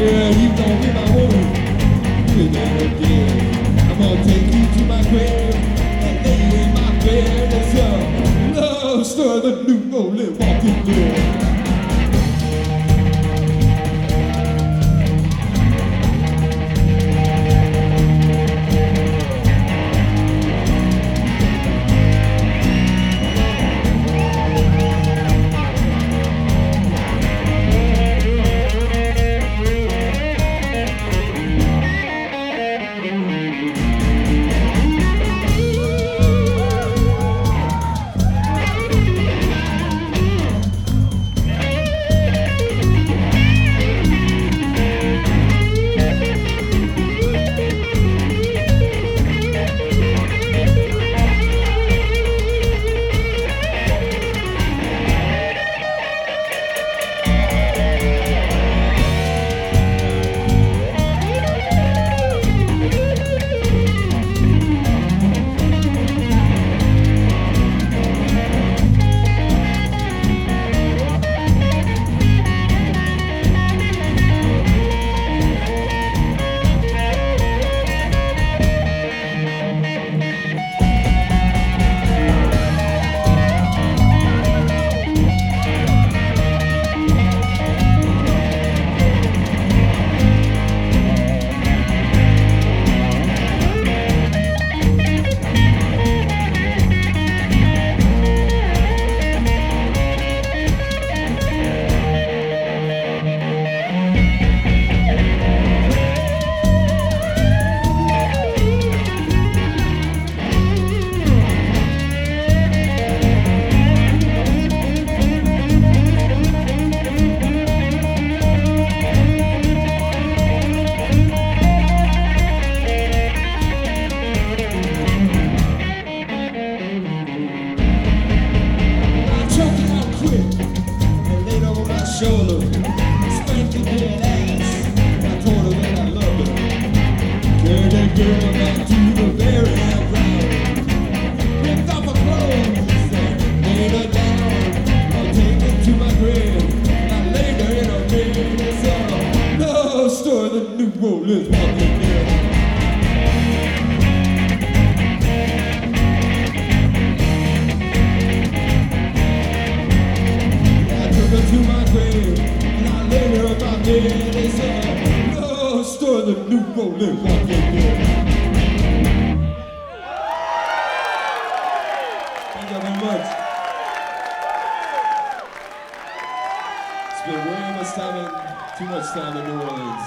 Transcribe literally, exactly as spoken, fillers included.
Girl, you gon' be my woman. Do it again. I'm gonna take you to my grave and lay you in my bed. It's a love story, the new rolling walking dead. Shoulder, spank your dead ass. I told her that I loved her. Carried that girl back to the very ground. Ripped off her clothes and laid her down. I'll take her to my grave. I laid her in her grave. It's a love story, the new world is walking dead. To my grave, and I lay her on my bed. It's a love story, the new rolling walking dead. Thank you very much. Spent way much time in, too much time in New Orleans.